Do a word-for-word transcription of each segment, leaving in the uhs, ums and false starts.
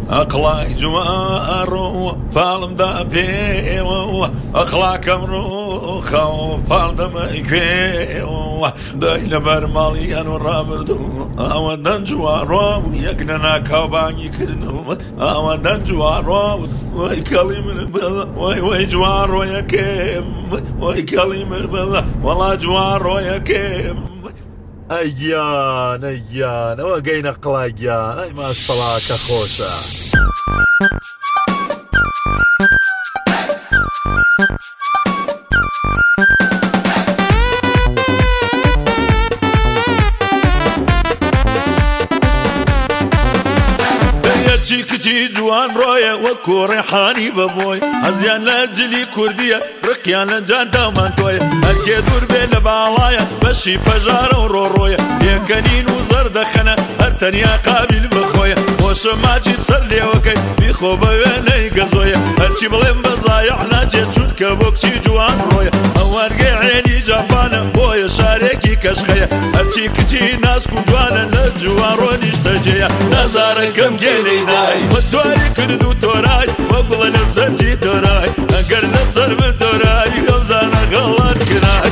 أقلاي جوارو فالم دافيو أقلا كمرو خو فالدم إكيو دايل برمالي أنو رابردو أودن جوارو يكننا كوباني كردو أودن جوارو وي كلمة البلا وي وي جوارو يكيم وي كلمة البلا والله جوارو يكيم أيان أيان وقينا قلاجان أي ما شاء الله كخوشة كتي جوان رويا وكو ريحاني بابوي هزيان لاجلي كردية رقيان جانتا مانتويا هكي دور بين بالايا بشي فجارة ورورويا يكنين وزر دخنا هرتنيا قابل بخويا وشماجي سلي وكي بيخو بغاني قزويا هرشي بلين بزايعنا جيت شود كبوكتي جوان رويا اوارقي عيني جافانا بويا شاريكي كشخيا هرشي كتي ناسكو جوانا لجوان روني اشتجيا نزاركم جينينا ودواري كردو توراي وقل نسجي توراي اقر نصر بتوراي غمزانا غلط كراي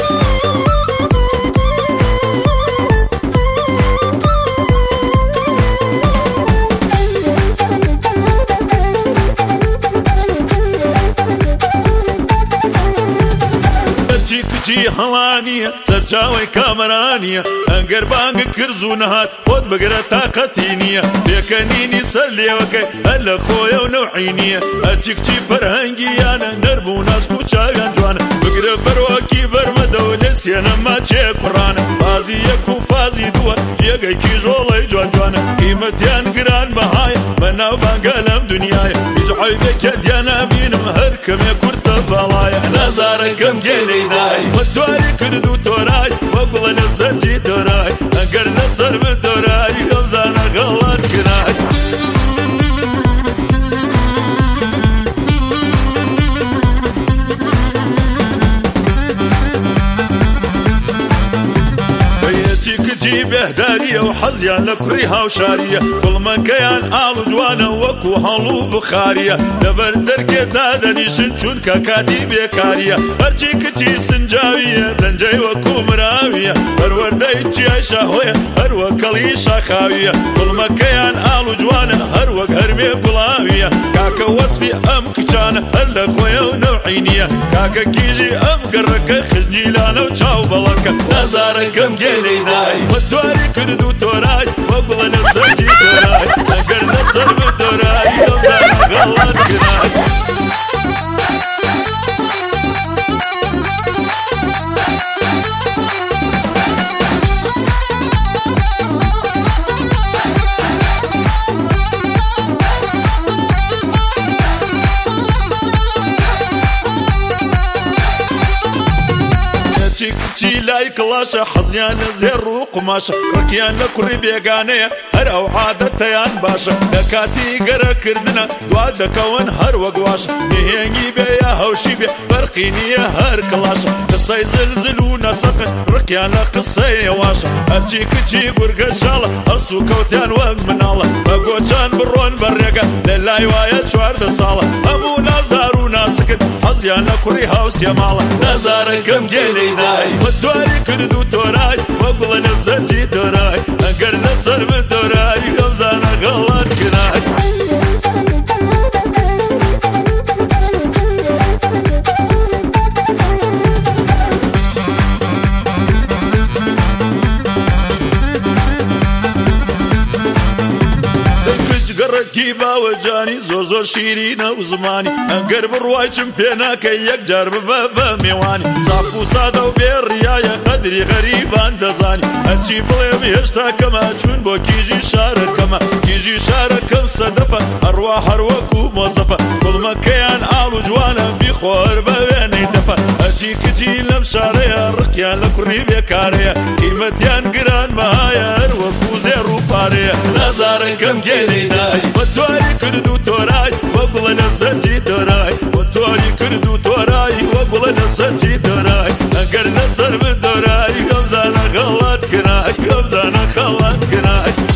كتي هوانية سرچاوي كامرانية انقر بانق كرزو نهات خود بقرة طاقتينية بيكنيني سلي وكي هلا خويا ونوعينية اجي كتي فرهنجيانا نربو ناس كوشاقان جوانا بقرة بروكي برمدو نسيانا ما تشي قرانا فازي يكو فازي دوا جيقاي كي جولي جوان جوانا قيمتيان قران بهاي مناو بانقالم دنياي يجعي بك ديانا بينم هركم يكورت بالايا نزاركم جينيناي ودواري كردو توراي وقل نسجي توراي انقر نصر بتوراي غمزانا غلط كراي كتي بهدارية وحزيان لكريها وشارية كل من كيان آل جوانا وكو هالو بخارية دبر دركت هذا نيشن شون كاكادي بيكارية هرشي كتي سنجاوية لنجي وكو مراوية هروردي جي شاهوية هرو كلي شاخاوية كل من كيان آل جوانا هرو هرمي قلاوية كاكا وصفي أم كشانا هلا خويا ونوعينية كاكا كيجي أم قرك خجني لانا وشاو بلركة نزاركم جينيناي ودواري كردو توراي وقل نسجي توراي اقر نصر بتوراي غمزانا غلط كراي كتي لاي كلاشة حزيان زير وقماشة ركيان لكري بيقانية هر او عادتيان باشا دكاتي قرا كردنا دواد دكوان هر وقواشة نهيني بيا هوشي بي برقيني هر كلاشة قصي زلزلونا سقن ركيان لقصي واشة هرجي كتي قرقا شالة هرسو كوتيان وق من الله بقوشان برون بريقا للاي وايا شوار دسالة همو ناس دارونا سكت حزيان لكري هاوس يا مالا نزاركم جينيناي ودواري كردو توراي وقل نسجي توراي انقر نصر بتوراي غمزانا غلط كراي كيبا وجاني زوزور شيرينا وزماني انقر برواي شمبينا كي يقجر ببابا ميواني صافو صادا وبيريايا قدري غريبان دزاني هرشي بليم يشتا كما چون بو كيجي شاركما كيجي شاركم صدفة ارواح اروكو موظفة كل مكيان آلو جوانا بيخور بويني دفة هرشي كجي لمشاريا رقيان لكري بيكاريا قيمتيان قران مهايا اروكو زيرو باريا نزاركم جينيناي ودواري كردو توراي وقل نسجي توراي ودواري كردو توراي وقل نسجي توراي انقر نصر بتوراي غمزانا غلط كراي غمزانا غلط كراي